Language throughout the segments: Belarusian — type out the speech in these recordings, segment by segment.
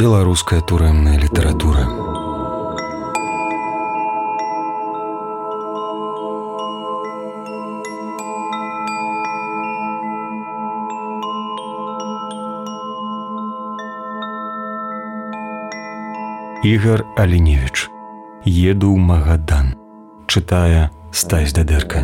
Беларуская турэмная літаратура. Ігар Аліневіч. Еду ў Магадан. Чытае Стась Дадэрка.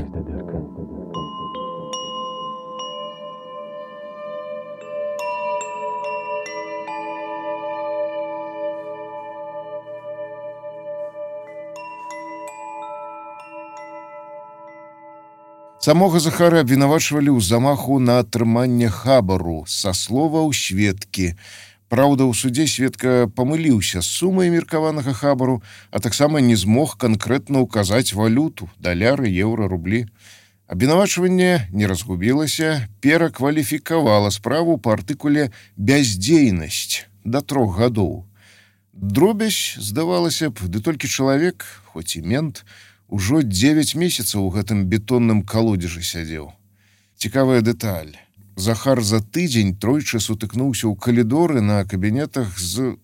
Самога Захара абвінавачвалі ў замаху на атрыманне хабару са словаў сведкі. Праўда, у судзе сведка памыліўся з сумай меркаванага хабару, а таксама не змог канкрэтна ўказаць валюту, даляры, еўра, рублі. Абвінавачванне не разгубілася, перакваліфікавала справу па артыкуле «бяздзейнасць» да 3 гадоў. Дробязь, здавалася б, ды толькі чалавек, хоць і мент, ужо 9 месяцаў у гэтым бетонным калодзежы сядзеў. Цікавая дэталь. Захар за тыдзень тройчы сутыкнуўся ў калідоры на кабінетах з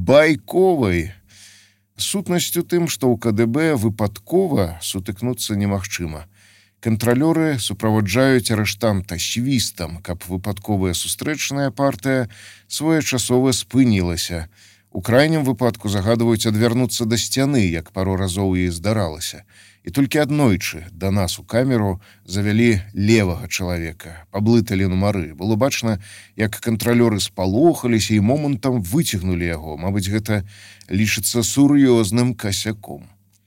Байковай. Сутнасць у тым, што ў КДБ выпадкова сутыкнуцца немагчыма. Кантралёры суправаджаюць арыштанта свістам, каб выпадковая сустрэчная партыя своечасова спынілася. У крайнім выпадку загадваюць адвярнуцца да сцяны, як пару разоў і здаралася. І толькі аднойчы да нас у камеру завялі левага чалавека, паблыталі нумары. Было бачна, як кантралёры спалохаліся і момантам выцягнулі яго. Мабыць, гэта лічыцца сур'ёзным касяком.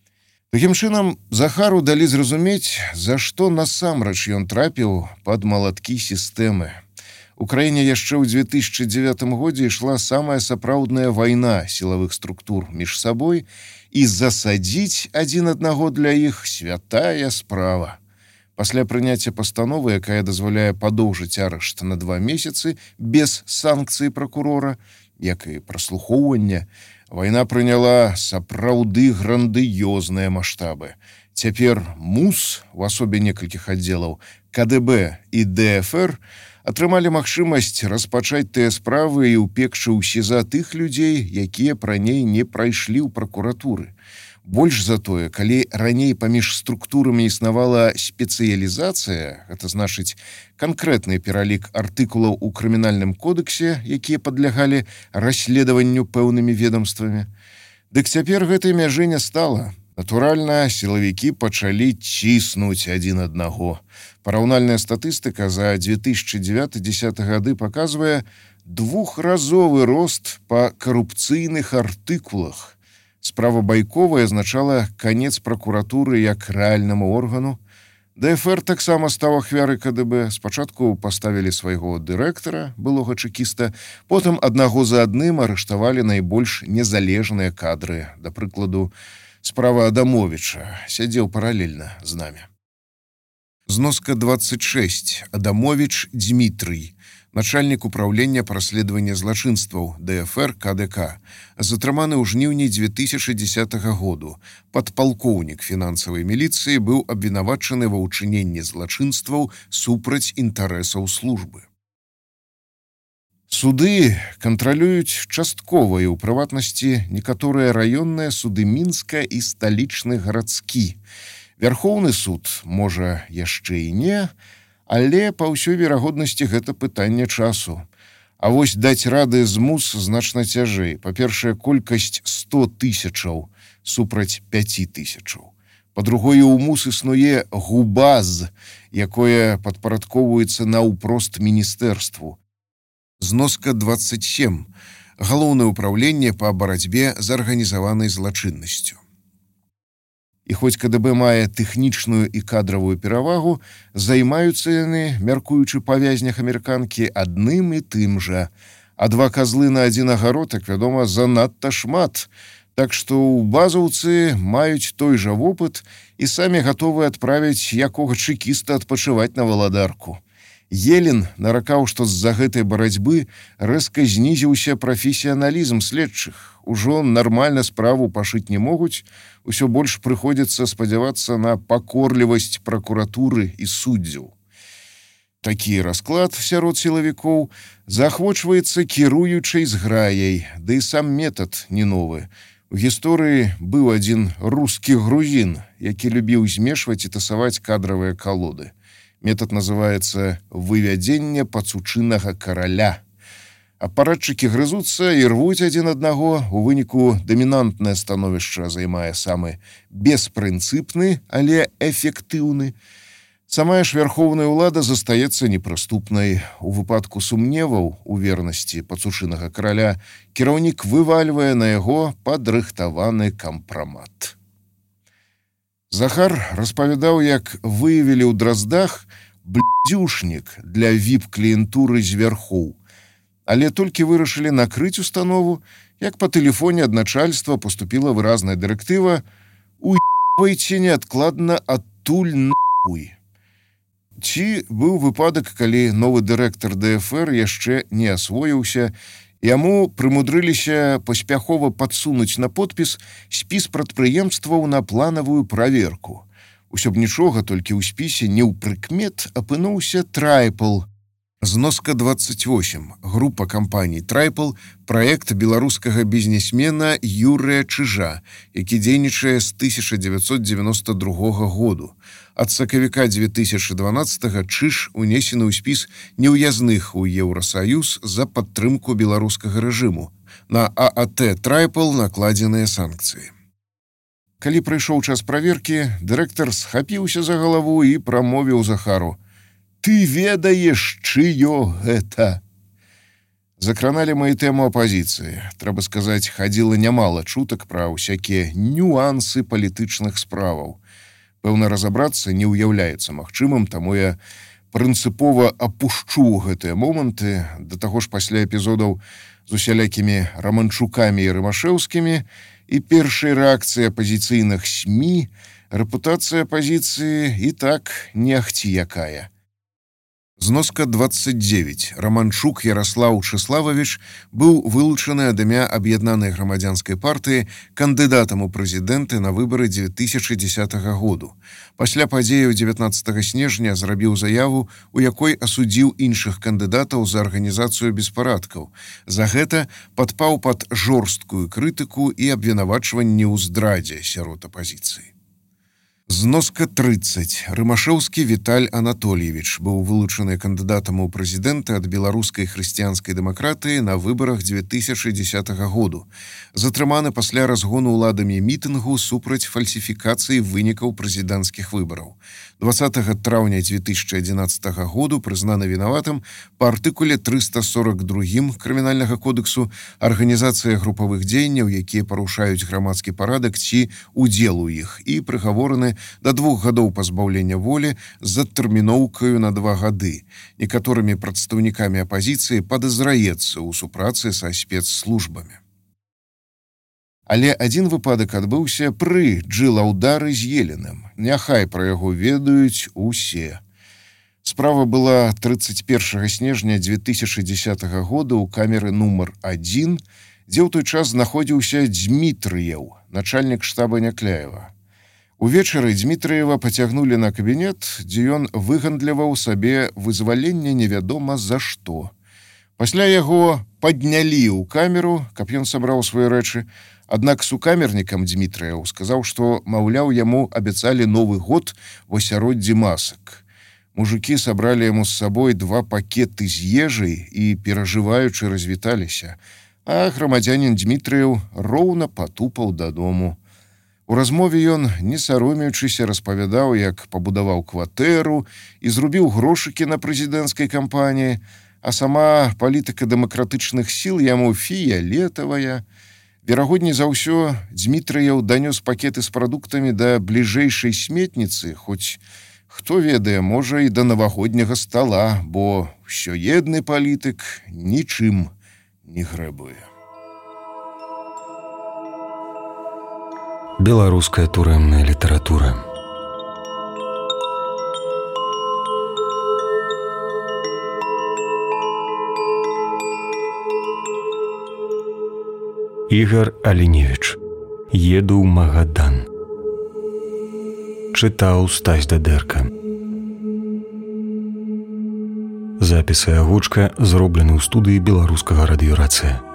Такім чынам, Захару далі зразумець, за што насамрэч ён трапіў пад малаткі сістэмы. У краіне яшчэ ў 2009 годзе ішла самая сапраўдная вайна сілавых структур між сабой, і засадзіць адзін аднаго для іх святая справа. Пасля прыняцця пастановы, якая дазваляе падоўжыць арышт на 2 месяцы без санкцыі пракурора, як і праслухоўвання, вайна прыняла сапраўды грандыёзныя маштабы. Цяпер МУС, у асобе некалькіх аддзелаў, КДБ і ДФР, атрымалі магчымасць распачаць тыя справы і ўпекчы ў СІЗА тых людзей, якія раней не прайшлі ў пракуратуры. Больш за тое, калі раней паміж структурамі існавала спецыялізацыя, гэта значыць канкрэтны пералік артыкулаў у крымінальным кодексе, якія падлягалі расследаванню пэўнымі ведомствамі, дык цяпер гэтай мяжы не стала. Натуральна, сілавікі пачалі ціснуць адзін аднаго. Параўнальная статыстыка за 2009-10 гады паказвае 2-разовы рост па карупцыйных артыкулах. Справа Байковай азначала канец пракуратуры як рэальнаму органу. ДФР таксама стаў ахвярай КДБ. Спачатку паставілі свайго дырэктара, былога чэкіста, потым аднаго за адным арыштавалі найбольш незалежныя кадры. Да прыкладу, справа Адамовіча сядзеў паралельна з намі. Зноска 26. Адамовіч Дмітрый, начальнік управлення па расследаванні злачынстваў ДФР КДК, затрыманы ў жніўні 2010 году. Падпалкоўнік фінансавай міліцыі быў абвінавачаны ва ўчыненні злачынстваў супраць інтарэсаў службы. Суды кантралююць часткова і ў прыватнасці некаторыя раённыя суды Мінска і сталічны гарадскі. Вярхоўны суд, можа, яшчэ і не, але па ўсёй верагоднасці гэта пытанне часу. А вось даць рады з МУС значна цяжэй. Па-першае, колькасць 100 тысячаў супраць 5 тысячаў. Па-другое, у МУС існуе ГУБАЗ, якое падпарадкоўваецца наўпрост міністэрству. Зноска 27. Галоўнае ўпраўленне па барацьбе з арганізаванай злачыннасцю. І хоць КДБ мае тэхнічную і кадравую перавагу, займаюцца яны, мяркуючы па вязнях амерыканкі, адным і тым жа. А 2 казлы на адзін агарод, як вядома, занадта шмат. Так што ў базаўцы маюць той жа вопыт і самі гатовы адправіць якога чэкіста адпачываць на валадарку. Елін наракаў, што з-за гэтай барацьбы рэзка знізіўся прафесіяналізм следчых. Ужо нармальна справу пашыць не могуць, усё больш прыходзіцца спадзявацца на пакорлівасць пракуратуры і суддзяў. Такі расклад сярод сілавікоў заахвочваецца кіруючай зграяй, ды і сам метад не новы. У гісторыі быў адзін рускі грузін, які любіў змешваць і тасаваць кадравыя калоды. Метад называецца «вывядзенне пацучынага караля». Апаратчыкі грызуцца і рвуць адзін аднаго, у выніку дамінантнае становішча займае самы беспрынцыпны, але эфектыўны. Самая ж вярхоўная ўлада застаецца непрыступнай. У выпадку сумневаў у вернасці пацучынага караля кіраўнік вывальвае на яго падрыхтаваны кампрамат. Захар распавядаў, як выявілі ў Драздах блядзюшнік для віп-кліентуры з вярхоў. Але толькі вырашылі накрыць установу, як па тэлефоне ад начальства паступіла выразная дырэктыва «Уебайце неадкладна адтуль нахуй». Ці быў выпадак, калі новы дырэктар ДФР яшчэ не асвоіўся, яму прымудрыліся паспяхова падсунуць на подпіс спіс прадпрыемстваў на планавую праверку. Усё б нічога, толькі ў спісе не ў прыкмет апынуўся Трайпл. Зноска 28. Група кампаній Трайпл – праект беларускага бізнесмена Юрыя Чыжа, які дзейнічае з 1992 году. Ад сакавіка 2012 Чыж унесены ў спіс неўязных у Еўрасаюз за падтрымку беларускага рэжыму. На ААТ Трайпл накладзеныя санкцыі. Калі прыйшоў час праверкі, дырэктар схапіўся за галаву і прамовіў Захару: «Ты ведаеш, чыё гэта?» Закраналі мы і тэму апазіцыі. Трэба сказаць, хадзіла нямала чутак пра ўсякія нюансы палітычных справаў. Пэўна, разабрацца не ўяўляецца магчымым, таму я прынцыпова апушчу гэтыя моманты, да таго ж пасля эпізодаў з усялякімі Раманчукамі і Рымашэўскімі і першай рэакцыі апазіцыйных СМІ, рэпутацыя апазіцыі і так не ахці якая. Зноска 29. Раманчук Ярослаў Чыслававіч быў вылучаны ад імя Аб'яднанай грамадзянскай партыі кандыдатам у прэзідэнты на выбары 2010 году. Пасля падзеяў 19 снежня зрабіў заяву, у якой асудзіў іншых кандыдатаў за арганізацыю беспарадкаў. За гэта падпаў пад жорсткую крытыку і абвінавачванні ў здрадзе сярод апазіцыі. Зноска 30. Рымашэўскі Віталь Анатольевич быў вылучаны кандыдатам у прэзідэнты ад беларускай хрысціянскай дэмакратыі на выбарах 2010 году. Затрыманы пасля разгону ўладамі мітынгу супраць фальсіфікацыі вынікаў прэзідэнцкіх выбараў. 20 траўня 2011 году прызнаны вінаватым па артыкуле 342 Крымінальнага кодексу арганізацыя групавых дзеянняў, якія парушаюць грамадскі парадак ці удзел у іх, і прыгавораны да 2 гадоў пазбаўлення волі з адтэрміноўкаю на 2 гады. Некаторымі прадстаўнікамі апазіцыі падазраецца ў супрацы са спецслужбамі. Але адзін выпадак адбыўся пры Джылаўдары з Еленым. Няхай пра яго ведаюць усе. Справа была 31 снежня 2010 года ў камеры нумар 1, дзе ў той час знаходзіўся Дзмітрыеў, начальнік штаба Някляева. Увечары Дзмітрыева пацягнулі на кабінет, дзе ён выгандляваў сабе вызваленне невядома за што. Пасля яго паднялі ў камеру, каб ён сабраў свае рэчы, аднак сукамернікам Дзмітрыеў сказаў, што, маўляў, яму абяцалі Новы год у асяроддзі масак. Мужыкі сабралі яму з сабой 2 пакеты з ежай і, перажываючы, развіталіся, а грамадзянін Дзмітрыеў роўна патупаў дадому. У размове ён, не саромеючыся, распавядаў, як пабудаваў кватэру і зрубіў грошыкі на прэзідэнцкай кампаніі, а сама палітыка дэмакратычных сіл яму фіялетавая. Верагодней за ўсё, Дзмітрыеў данёс пакеты з прадуктамі да бліжэйшай сметніцы, хоць, хто ведае, можа, і да навагодняга стала, бо ўсёедны палітык нічым не грэбуе. Беларуская турэмная літаратура. Ігар Аліневіч. Еду ў Магадан. Чытаў Стась Дадэрка. Запісы агучка зроблены ў студыі беларускага радыёрацыя.